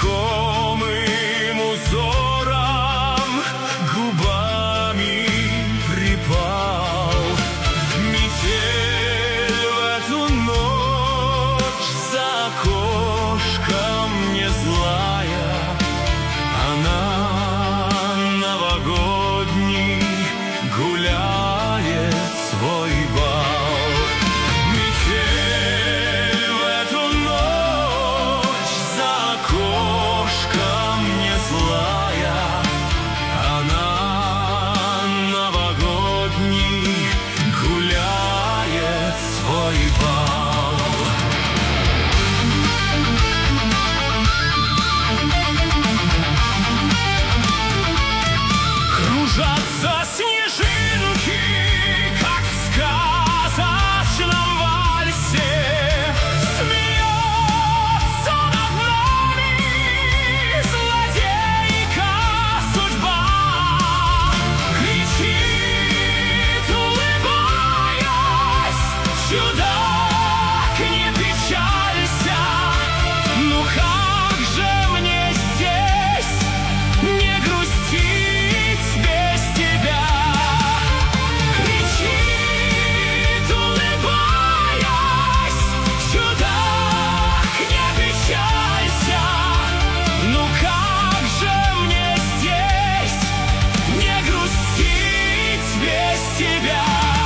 знакомым узором губами припал. Метель в эту ночь за окошком не злая, она новогодний гуляет свой бал. Метель в эту ночь за окошком не злая, она новогодний гуляет свой бал. Кружатся снежинки, как в сказочном вальсе. Смеется над нами злодейка судьба. Кричит, улыбаясь, чудак, не печалься. Ну как же мне здесь не грустить без тебя? Кричит, улыбаясь, чудак, не печалься. Ну как же мне здесь не грустить без тебя?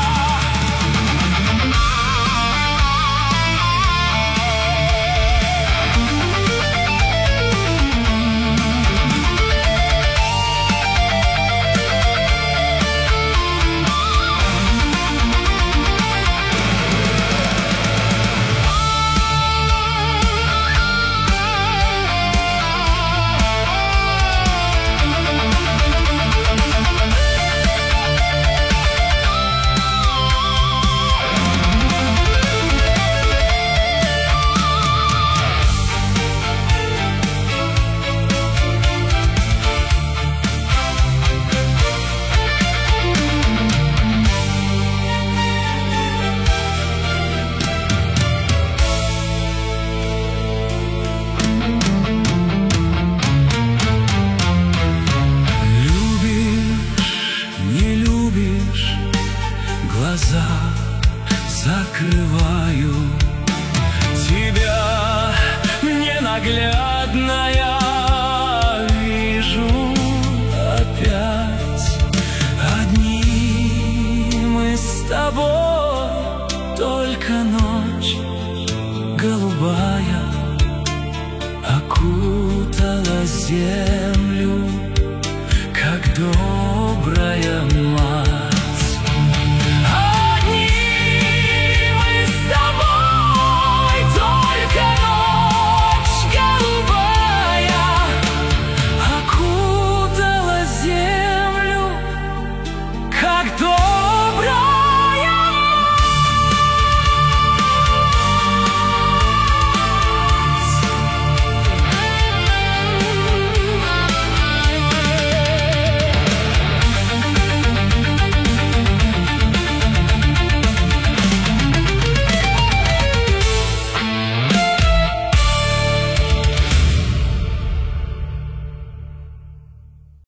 Глаза закрываю, тебя ненаглядная вижу опять. Одни мы с тобой, только ночь голубая окутала землю.